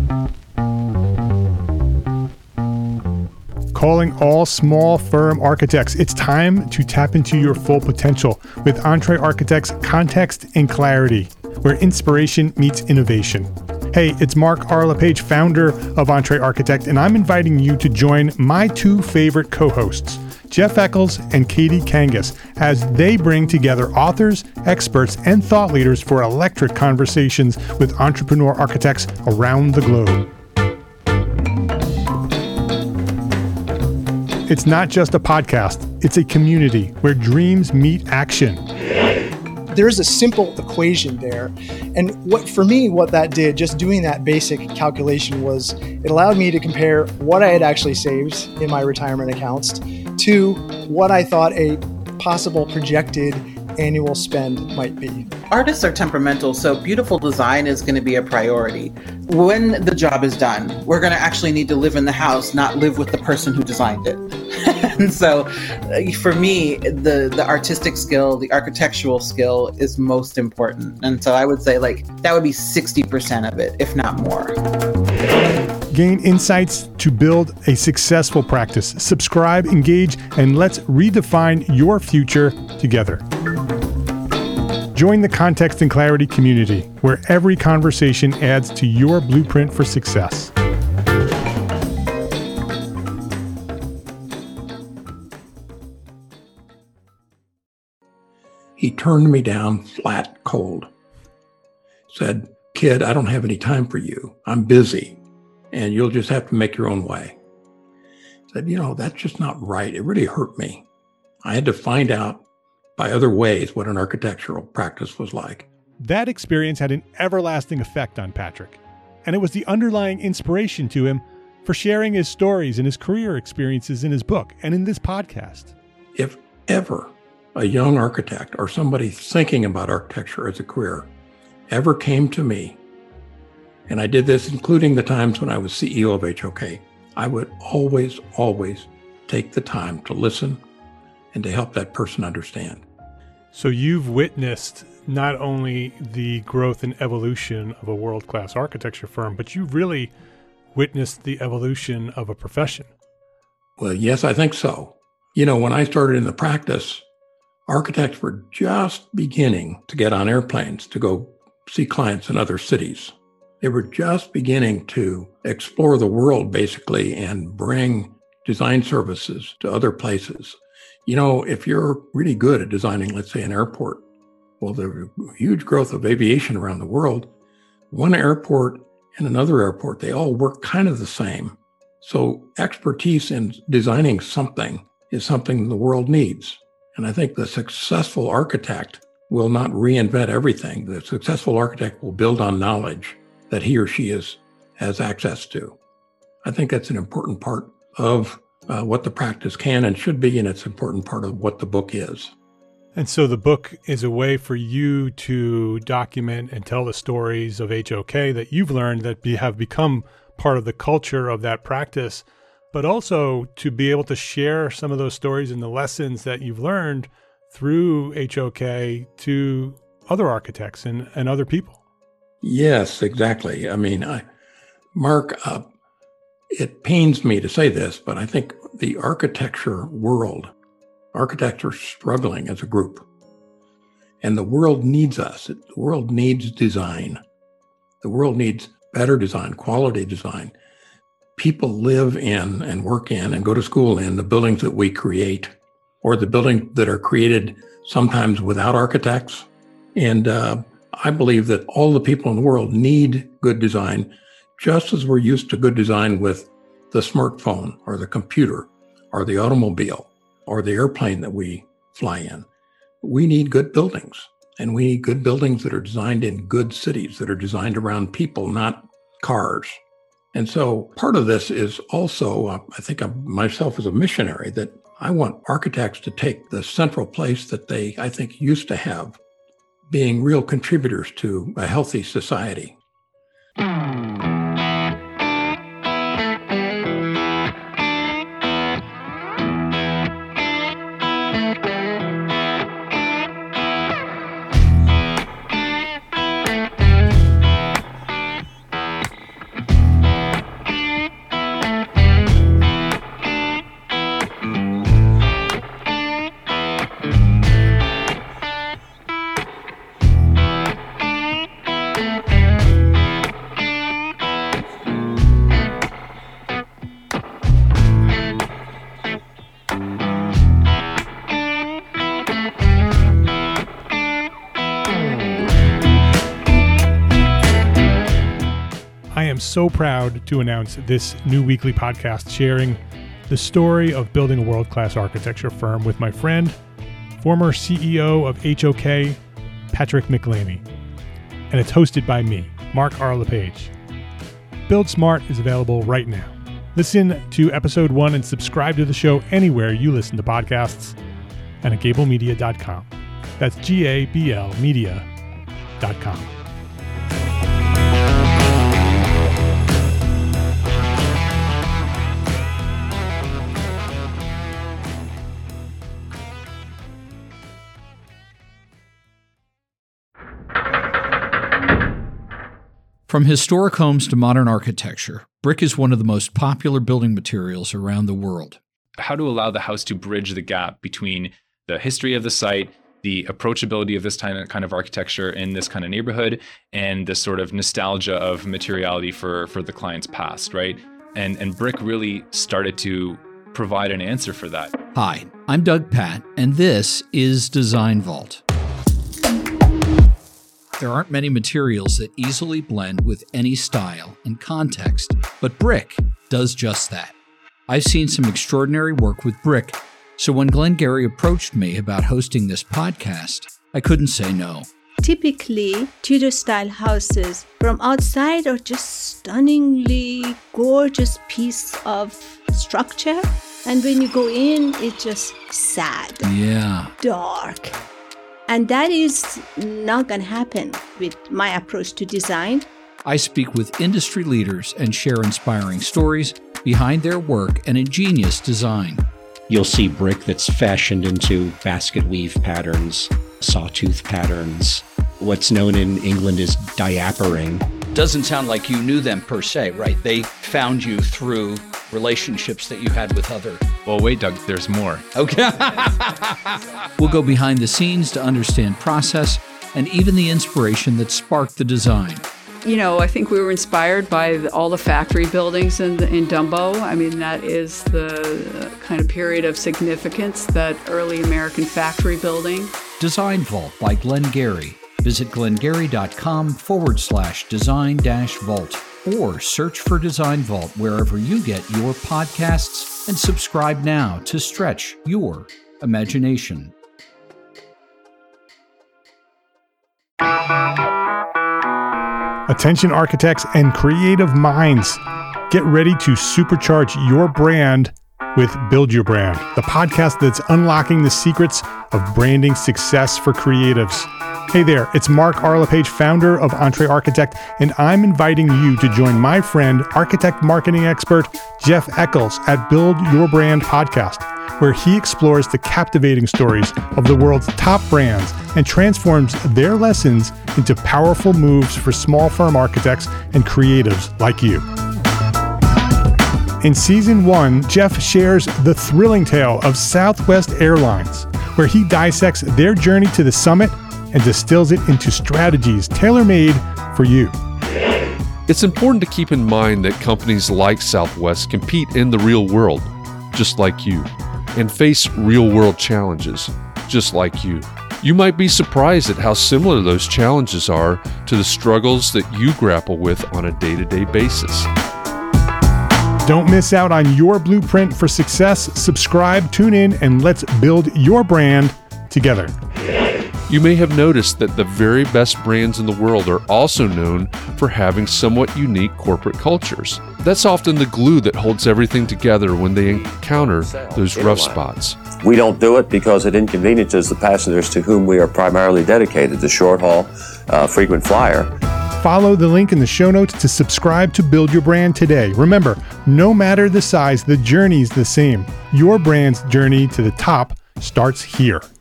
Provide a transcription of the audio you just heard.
Calling all small firm architects. It's time to tap into your full potential with EntreArchitect's Context and Clarity, where inspiration meets innovation. Hey, it's Mark R. LePage, founder of EntreArchitect, and I'm inviting you to join my two favorite co-hosts, Jeff Eccles and Katie Kangas, as they bring together authors, experts, and thought leaders for electric conversations with entrepreneur architects around the globe. It's not just a podcast, it's a community where dreams meet action. There's a simple equation there. And what that did, just doing that basic calculation, was it allowed me to compare what I had actually saved in my retirement accounts to what I thought a possible projected annual spend might be. Artists are temperamental, so beautiful design is going to be a priority. When the job is done, we're going to actually need to live in the house, not live with the person who designed it. And so for me, the artistic skill, the architectural skill is most important. And so I would say that would be 60% of it, if not more. Gain insights to build a successful practice. Subscribe, engage, and let's redefine your future together. Join the Context and Clarity community, where every conversation adds to your blueprint for success. He turned me down flat cold. Said, "Kid, I don't have any time for you. I'm busy, and you'll just have to make your own way." Said, that's just not right. It really hurt me. I had to find out by other ways what an architectural practice was like. That experience had an everlasting effect on Patrick, and it was the underlying inspiration to him for sharing his stories and his career experiences in his book and in this podcast. If ever a young architect or somebody thinking about architecture as a career ever came to me, and I did this including the times when I was CEO of HOK, I would always take the time to listen and to help that person understand. So you've witnessed not only the growth and evolution of a world-class architecture firm, but you've really witnessed the evolution of a profession. Well, yes, I think so. When I started in the practice, architects were just beginning to get on airplanes to go see clients in other cities. They were just beginning to explore the world, basically, and bring design services to other places. If you're really good at designing, let's say, an airport, well, there's a huge growth of aviation around the world. One airport and another airport, they all work kind of the same. So expertise in designing something is something the world needs. And I think the successful architect will not reinvent everything. The successful architect will build on knowledge that he or she has access to. I think that's an important part of what the practice can and should be, and it's an important part of what the book is. And so the book is a way for you to document and tell the stories of HOK that you've learned that have become part of the culture of that practice, but also to be able to share some of those stories and the lessons that you've learned through HOK to other architects and other people. Yes, exactly. Mark, it pains me to say this, but I think the architecture world, architects are struggling as a group. And the world needs us. The world needs design. The world needs better design, quality design. People live in and work in and go to school in the buildings that we create, or the buildings that are created sometimes without architects. And I believe that all the people in the world need good design, just as we're used to good design with the smartphone or the computer or the automobile or the airplane that we fly in. We need good buildings, and we need good buildings that are designed in good cities, that are designed around people, not cars. And so part of this is also, I think of myself as a missionary, that I want architects to take the central place that they, I think, used to have, being real contributors to a healthy society. I am so proud to announce this new weekly podcast sharing the story of building a world-class architecture firm with my friend, former CEO of HOK, Patrick McLaney. And it's hosted by me, Mark R. LePage. Build Smart is available right now. Listen to episode 1 and subscribe to the show anywhere you listen to podcasts and at gablemedia.com. That's GABL media.com. From historic homes to modern architecture, brick is one of the most popular building materials around the world. How to allow the house to bridge the gap between the history of the site, the approachability of this kind of architecture in this kind of neighborhood, and the sort of nostalgia of materiality for the client's past, right? And brick really started to provide an answer for that. Hi, I'm Doug Patt, and this is Design Vault. There aren't many materials that easily blend with any style and context, but brick does just that. I've seen some extraordinary work with brick, so when Glenn Gary approached me about hosting this podcast, I couldn't say no. Typically, Tudor-style houses from outside are just stunningly gorgeous piece of structure, and when you go in, it's just sad, dark. And that is not going to happen with my approach to design. I speak with industry leaders and share inspiring stories behind their work and ingenious design. You'll see brick that's fashioned into basket weave patterns, sawtooth patterns. What's known in England as diapering. Doesn't sound like you knew them per se, right? They found you through relationships that you had with other... Well, wait, Doug, there's more. Okay. We'll go behind the scenes to understand process and even the inspiration that sparked the design. You know, I think we were inspired by all the factory buildings in Dumbo. I mean, that is the kind of period of significance, that early American factory building. Design Vault by Glenn Gary. Visit glengary.com/design-vault or search for Design Vault wherever you get your podcasts and subscribe now to stretch your imagination. Attention architects and creative minds. Get ready to supercharge your brand with Build Your Brand, the podcast that's unlocking the secrets of branding success for creatives. Hey there, it's Mark R. LePage, founder of Entre Architect, and I'm inviting you to join my friend, architect marketing expert Jeff Eccles at Build Your Brand podcast, where he explores the captivating stories of the world's top brands and transforms their lessons into powerful moves for small firm architects and creatives like you. In Season 1, Jeff shares the thrilling tale of Southwest Airlines, where he dissects their journey to the summit and distills it into strategies tailor-made for you. It's important to keep in mind that companies like Southwest compete in the real world, just like you, and face real-world challenges, just like you. You might be surprised at how similar those challenges are to the struggles that you grapple with on a day-to-day basis. Don't miss out on your blueprint for success. Subscribe, tune in, and let's build your brand together. You may have noticed that the very best brands in the world are also known for having somewhat unique corporate cultures. That's often the glue that holds everything together when they encounter those rough spots. We don't do it because it inconveniences the passengers to whom we are primarily dedicated, the short haul, frequent flyer. Follow the link in the show notes to subscribe to Build Your Brand today. Remember, no matter the size, the journey's the same. Your brand's journey to the top starts here.